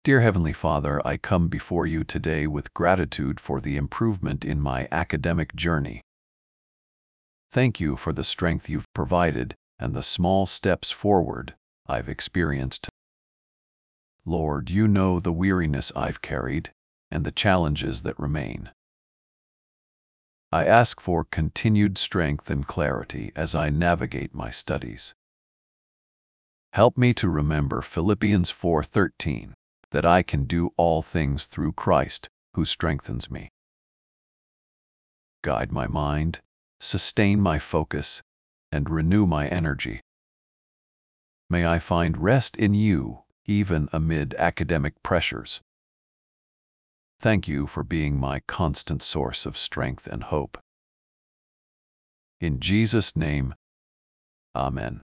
Dear Heavenly Father, I come before you today with gratitude for the improvement in my academic journey. Thank you for the strength you've provided and the small steps forward I've experienced. Lord, you know the weariness I've carried and the challenges that remain. I ask for continued strength and clarity as I navigate my studies. Help me to remember Philippians 4:13, that I can do all things through Christ, who strengthens me. Guide my mind, sustain my focus, and renew my energy. May I find rest in you, even amid academic pressures. Thank you for being my constant source of strength and hope. In Jesus' name, Amen.